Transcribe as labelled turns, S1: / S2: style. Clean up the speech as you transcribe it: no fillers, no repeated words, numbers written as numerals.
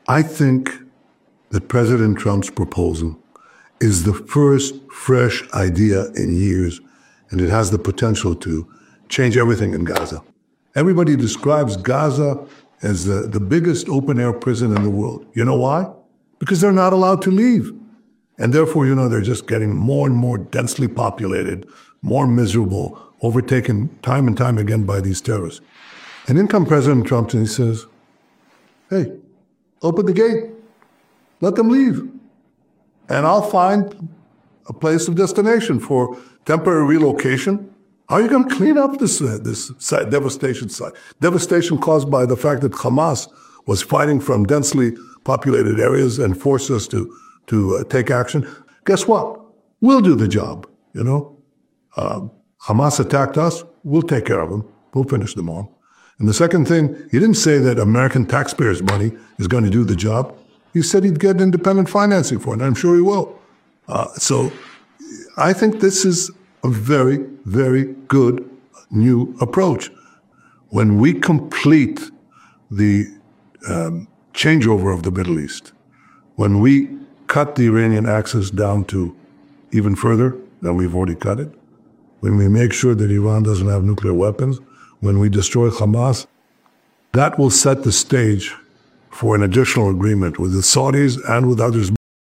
S1: I think that President Trump's proposal is the first fresh idea in years, and it has the potential to change everything in Gaza. Everybody describes Gaza as the biggest open-air prison in the world. You know why? Because they're not allowed to leave. And therefore, they're just getting more and more densely populated, more miserable, overtaken time and time again by these terrorists. And in comes President Trump and he says, hey, open the gate, let them leave. And I'll find a place of destination for temporary relocation. How are you going to clean up this devastation site? Devastation caused by the fact that Hamas was fighting from densely populated areas and forced us to take action. Guess what? We'll do the job, Hamas attacked us. We'll take care of them. We'll finish them off. And the second thing, he didn't say that American taxpayers' money is going to do the job. He said he'd get independent financing for it, and I'm sure he will. So I think this is a very, very good new approach. When we complete the changeover of the Middle East, when we cut the Iranian axis down to even further than we've already cut it, when we make sure that Iran doesn't have nuclear weapons, when we destroy Hamas, that will set the stage for an additional agreement with the Saudis and with others